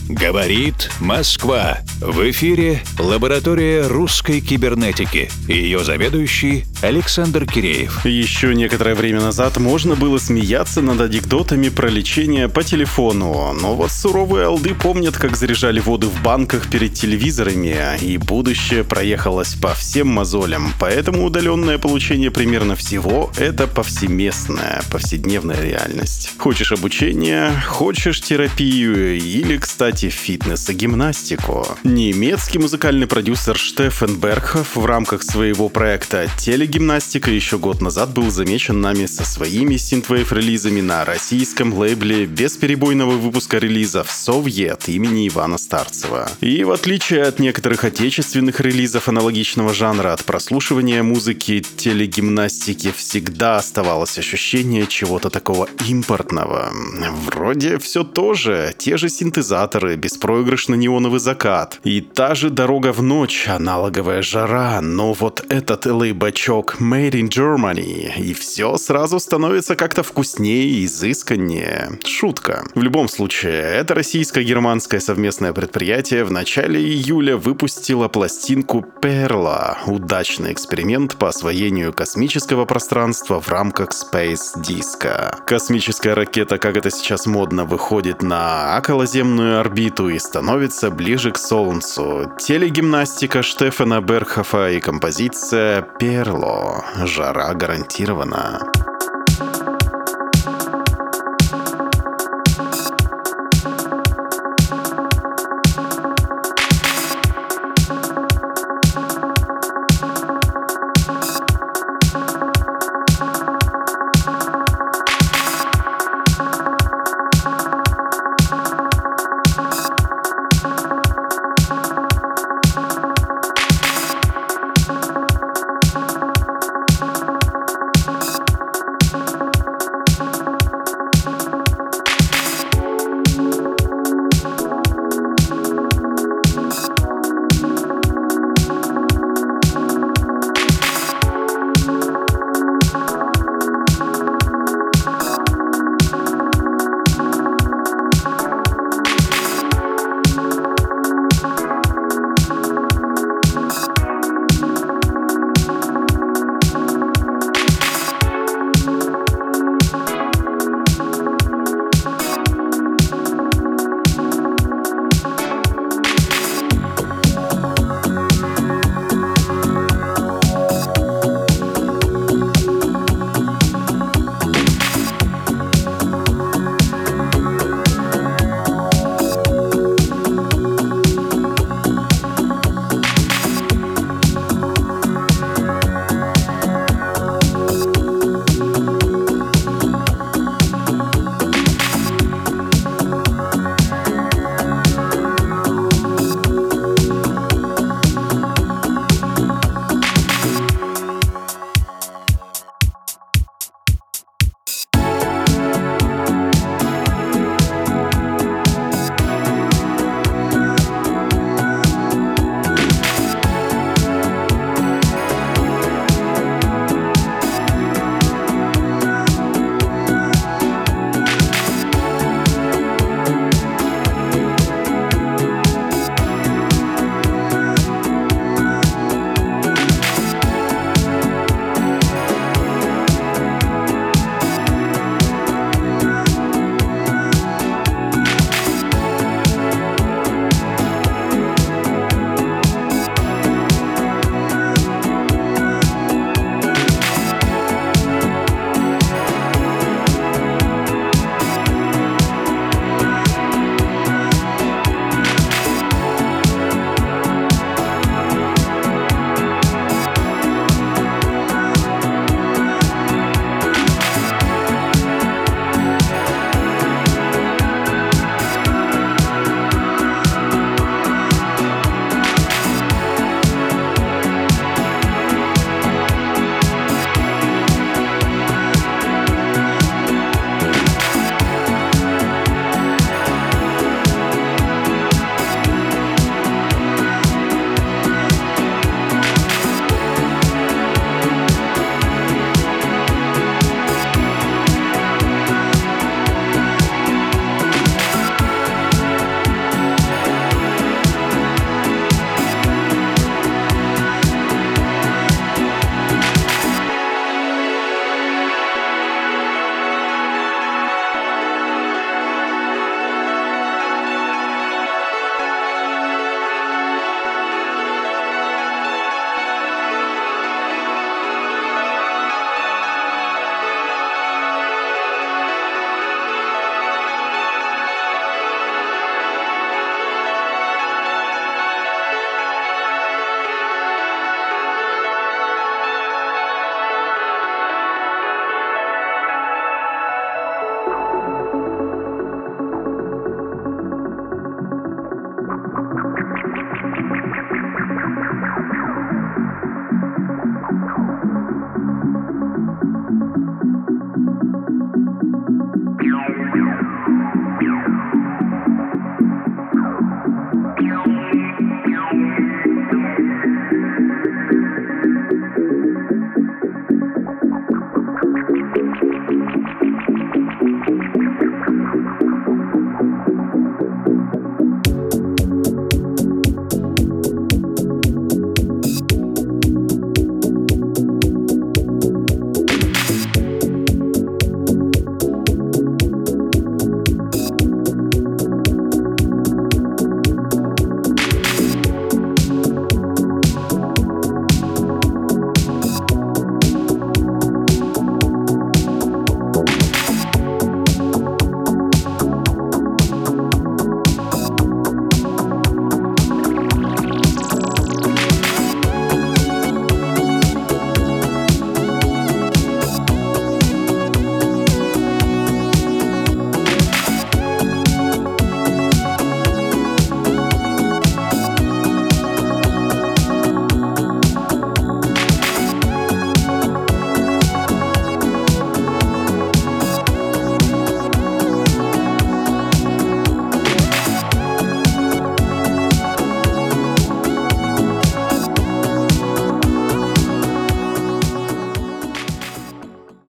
Говорит Москва. В эфире лаборатория русской кибернетики. Ее заведующий Александр Киреев. Еще некоторое время назад можно было смеяться над анекдотами про лечение по телефону. Но вот суровые олды помнят, как заряжали воды в банках перед телевизорами, и будущее проехалось по всем мозолям. Поэтому удаленное получение примерно всего — это повсеместная, повседневная реальность. Хочешь обучение, хочешь терапию или, кстати, фитнес и гимнастику. Немецкий музыкальный продюсер Штефан Бергхоф в рамках своего проекта «Телегимнастика» еще год назад был замечен нами со своими синтвейв-релизами на российском лейбле бесперебойного выпуска релизов «Совет» имени Ивана Старцева. И в отличие от некоторых отечественных релизов аналогичного жанра, от прослушивания музыки телегимнастики всегда оставалось ощущение чего-то такого импортного. Вроде все то же, те же синтезаторы, беспроигрышно-неоновый закат и та же дорога в ночь, аналоговая жара, но вот этот LA-бачок Made in Germany, и все сразу становится как-то вкуснее и изысканнее. Шутка. В любом случае, это российско-германское совместное предприятие в начале июля выпустило пластинку Perla, удачный эксперимент по освоению космического пространства в рамках Space Disco. Космическая ракета, как это сейчас модно, выходит на околоземную орбиту и становится ближе к Солнцу. Телегимнастика Штефана Бергхофа и композиция «Перло». Жара гарантирована.